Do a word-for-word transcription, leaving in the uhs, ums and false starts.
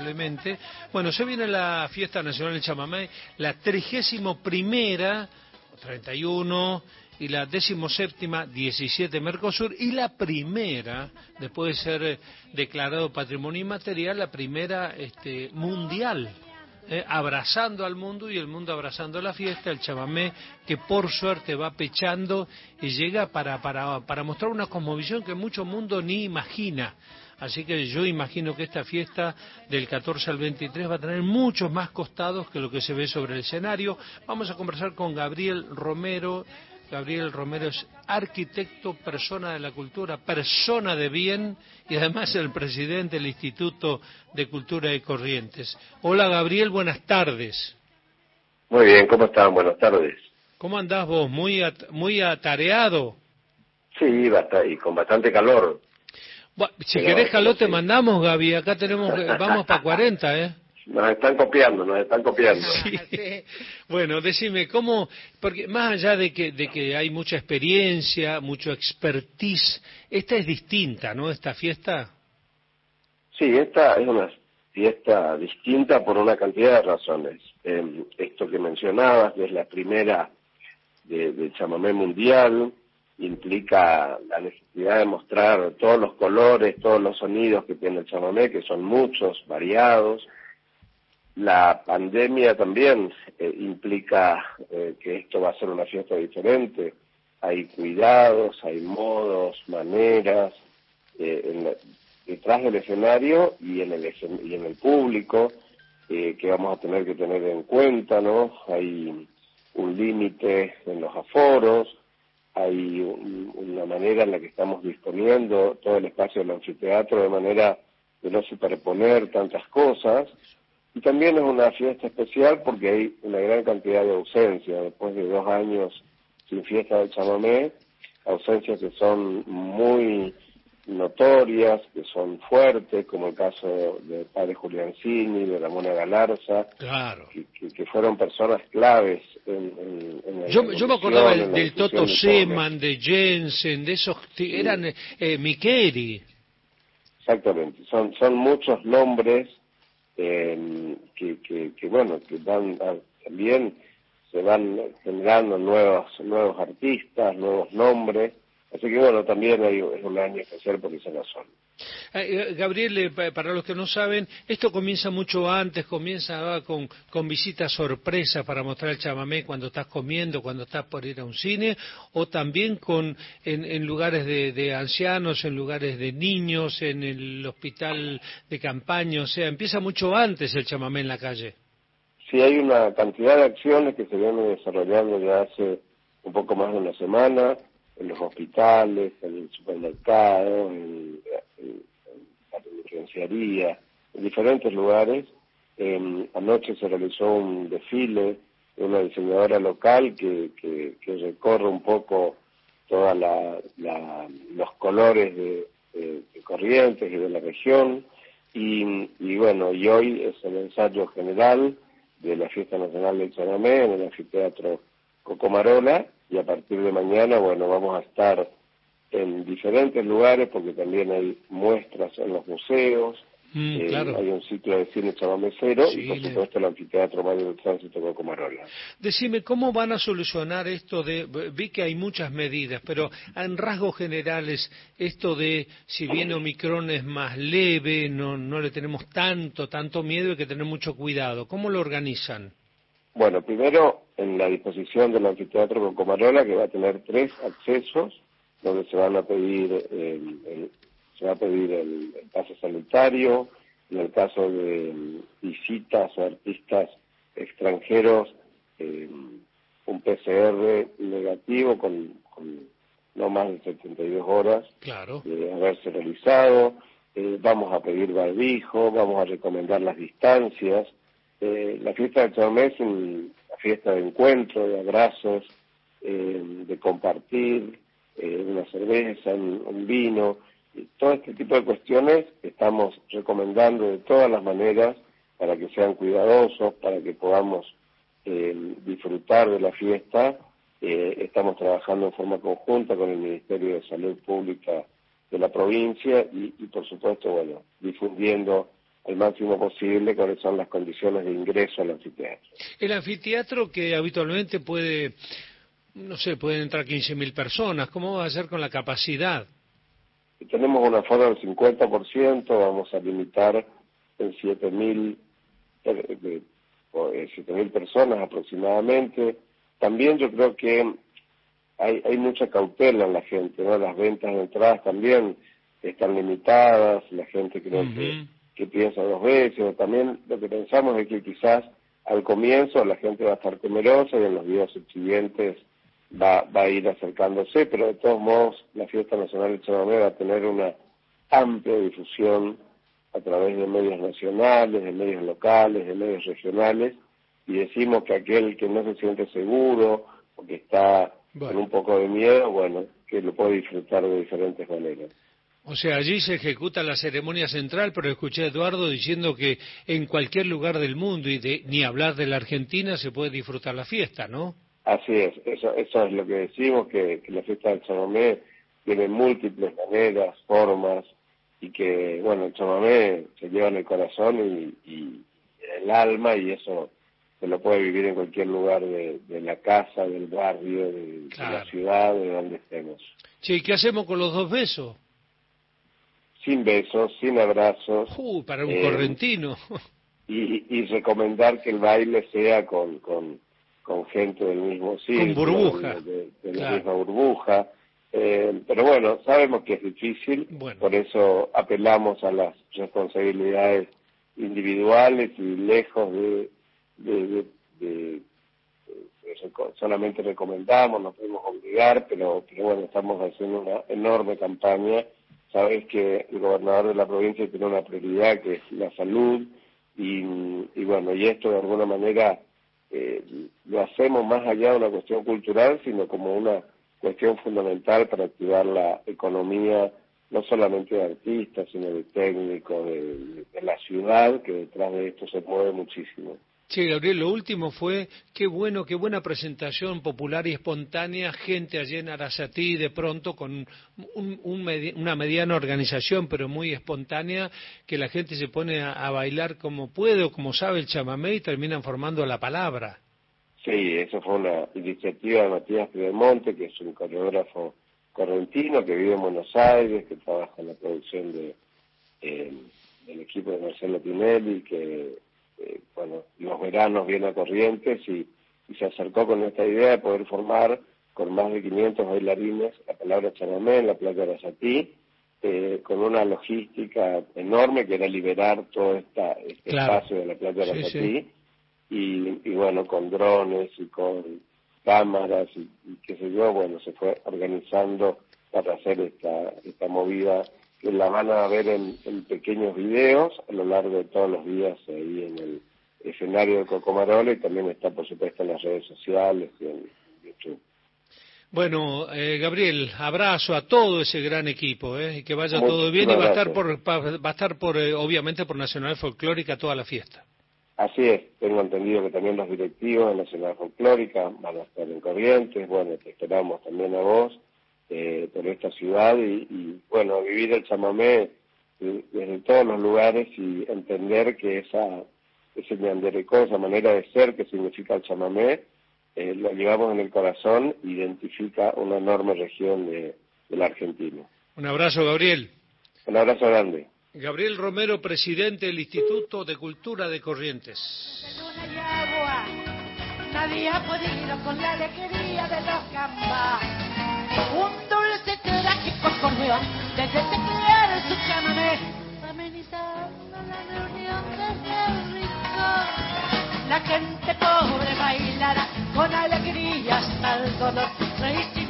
probablemente. Bueno, se viene la Fiesta Nacional del Chamamé, la trigésimo primera, treinta y uno, y la decimoséptima, diecisiete Mercosur, y la primera, después de ser declarado Patrimonio Inmaterial, la primera este, mundial. Eh, abrazando al mundo y el mundo abrazando la fiesta, el chamamé que por suerte va pechando y llega para, para, para mostrar una cosmovisión que mucho mundo ni imagina. Así que yo imagino que esta fiesta del catorce al veintitrés va a tener muchos más costados que lo que se ve sobre el escenario. Vamos a conversar con Gabriel Romero. Gabriel Romero es arquitecto, persona de la cultura, persona de bien y además el presidente del Instituto de Cultura de Corrientes. Hola Gabriel, buenas tardes. Muy bien, ¿cómo están? Buenas tardes. ¿Cómo andás vos? ¿Muy at muy atareado? Sí, bastante, y con bastante calor. Bueno, si Pero, querés calor te sí. mandamos, Gaby, acá tenemos, vamos para cuarenta, ¿eh? Nos están copiando, nos están copiando. Sí. Bueno, decime, ¿cómo? Porque más allá de que, de que hay mucha experiencia, mucho expertise, esta es distinta, ¿no? Esta fiesta. Sí, esta es una fiesta distinta por una cantidad de razones. Eh, esto que mencionabas, que es la primera de, de chamamé mundial, implica la necesidad de mostrar todos los colores, todos los sonidos que tiene el chamamé, que son muchos, variados. La pandemia también eh, implica eh, que esto va a ser una fiesta diferente. Hay cuidados, hay modos, maneras, eh, en la, detrás del escenario y en el, y en el público, eh, que vamos a tener que tener en cuenta, ¿no? Hay un límite en los aforos, hay un, una manera en la que estamos disponiendo todo el espacio del anfiteatro de manera de no superponer tantas cosas. Y también es una fiesta especial porque hay una gran cantidad de ausencias. Después de dos años sin fiesta del chamamé, ausencias que son muy notorias, que son fuertes, como el caso del padre Juliancini, de la Mona Galarza, claro. que, que, que fueron personas claves en, en, en la Yo, yo me acordaba del, en la del Toto de Seman, de Jensen, de esos, sí. eran eh, Micheli. Exactamente, son, son muchos nombres Eh, que, que, que bueno, que van a, también se van generando nuevos nuevos artistas, nuevos nombres, así que bueno, también hay, es un año especial por esa razón. Eh, Gabriel, eh, para los que no saben, esto comienza mucho antes, comienza ah, con, con visitas sorpresa para mostrar el chamamé cuando estás comiendo, cuando estás por ir a un cine, o también con en, en lugares de, de ancianos, en lugares de niños, en el hospital de campaña, o sea, empieza mucho antes el chamamé en la calle. Sí, hay una cantidad de acciones que se vienen desarrollando ya hace un poco más de una semana, en los hospitales, en el supermercado, en, en, en la penitenciaría, en diferentes lugares. Eh, anoche se realizó un desfile de una diseñadora local que, que, que recorre un poco todos la, la, los colores de, de, de Corrientes y de la región. Y, y bueno, y hoy es el ensayo general de la Fiesta Nacional del Chamamé en el Anfiteatro Cocomarola, y a partir de mañana, bueno, vamos a estar en diferentes lugares porque también hay muestras en los museos, mm, eh, claro. hay un ciclo de cine chamamecero Sí, y por supuesto el Anfiteatro Mario del Tránsito Cocomarola. Decime, ¿cómo van a solucionar esto de, vi que hay muchas medidas, pero en rasgos generales, esto de si bien Omicron es más leve, no, no le tenemos tanto, tanto miedo, hay que tener mucho cuidado, ¿cómo lo organizan? Bueno, primero en la disposición del Anfiteatro Cocomarola, que va a tener tres accesos, donde se van a pedir el, el, se va a pedir el, el pase sanitario, en el caso de visitas o artistas extranjeros, eh, un P C R negativo con, con no más de setenta y dos horas Claro. de haberse realizado. Eh, vamos a pedir barbijo, vamos a recomendar las distancias. Eh, la fiesta del chamamé es una fiesta de encuentro, de abrazos, eh, de compartir, eh, una cerveza, un, un vino, y todo este tipo de cuestiones estamos recomendando de todas las maneras para que sean cuidadosos, para que podamos eh, disfrutar de la fiesta. Eh, estamos trabajando en forma conjunta con el Ministerio de Salud Pública de la provincia y, y por supuesto, bueno, difundiendo al máximo posible cuáles son las condiciones de ingreso al anfiteatro. El anfiteatro que habitualmente puede, no sé, pueden entrar quince mil personas, ¿cómo va a ser con la capacidad? Tenemos un aforo del cincuenta por ciento, vamos a limitar en siete mil personas aproximadamente. También yo creo que hay, hay mucha cautela en la gente, ¿no? Las ventas de entradas también están limitadas, la gente creo uh-huh. que, que piensa dos veces. También lo que pensamos es que quizás al comienzo la gente va a estar temerosa y en los días subsiguientes va, va a ir acercándose, pero de todos modos la Fiesta Nacional del Chamamé va a tener una amplia difusión a través de medios nacionales, de medios locales, de medios regionales, y decimos que aquel que no se siente seguro o que está bueno. con un poco de miedo, bueno, que lo puede disfrutar de diferentes maneras. O sea, allí se ejecuta la ceremonia central, pero escuché a Eduardo diciendo que en cualquier lugar del mundo, y de, ni hablar de la Argentina, se puede disfrutar la fiesta, ¿no? Así es, eso, eso es lo que decimos, que, que la fiesta del chamamé tiene múltiples maneras, formas, y que, bueno, el chamamé se lleva en el corazón y, y en el alma, y eso se lo puede vivir en cualquier lugar de, de la casa, del barrio, de, claro. de la ciudad, de donde estemos. Che, ¿qué hacemos con los dos besos? Sin besos, sin abrazos. Uh, para un eh, correntino. y, y recomendar que el baile sea con, con, con gente del mismo círculo, con burbuja. de, de la claro. misma burbuja. Eh, pero bueno, sabemos que es difícil, bueno. por eso apelamos a las responsabilidades individuales y lejos de, de, de, de, de, de solamente recomendamos, no podemos obligar, pero, pero bueno, estamos haciendo una enorme campaña. Sabes que el gobernador de la provincia tiene una prioridad que es la salud y, y bueno, y esto de alguna manera eh, lo hacemos más allá de una cuestión cultural, sino como una cuestión fundamental para activar la economía, no solamente de artistas, sino de técnicos, de, de la ciudad, que detrás de esto se mueve muchísimo. Sí, Gabriel, lo último fue, qué bueno, qué buena presentación popular y espontánea, gente allí en Arasatí, de pronto con un, un medi- una mediana organización, pero muy espontánea, que la gente se pone a, a bailar como puede o como sabe el chamamé y terminan formando la palabra. Sí, eso fue una iniciativa de Matías Piedemonte, que es un coreógrafo correntino que vive en Buenos Aires, que trabaja en la producción de eh, del equipo de Marcelo Tinelli, que Eh, bueno, los veranos viene a Corrientes y, y se acercó con esta idea de poder formar con más de quinientos bailarines la palabra chamamé en la playa de Arasatí, eh, con una logística enorme que era liberar todo esta, este claro. espacio de la playa de Arasatí, sí, sí. Y, y bueno, con drones y con cámaras y, y qué sé yo, bueno, se fue organizando para hacer esta, esta movida que la van a ver en, en pequeños videos a lo largo de todos los días ahí en el escenario de Cocomarola, y también está por supuesto en las redes sociales y en YouTube. Bueno, eh, Gabriel, abrazo a todo ese gran equipo, eh, y que vaya Muchísimas todo bien, y va a estar por, va a estar por eh, obviamente por Nacional Folclórica toda la fiesta. Así es, tengo entendido que también los directivos de Nacional Folclórica van a estar en Corrientes. Bueno, te esperamos también a vos Eh, por esta ciudad y, y bueno, vivir el chamamé eh, desde todos los lugares y entender que esa ese ñanderecó, esa manera de ser que significa el chamamé, eh, lo llevamos en el corazón, identifica una enorme región de, de la Argentina. Un abrazo, Gabriel. Un abrazo grande. Gabriel Romero, presidente del Instituto de Cultura de Corrientes. Nadie ha podido con la alegría de los gambas. Un dulce trágico acordeón desde que quiere su chamamé, amenizando la reunión desde el rincón. La gente pobre bailará con alegría hasta el dolor.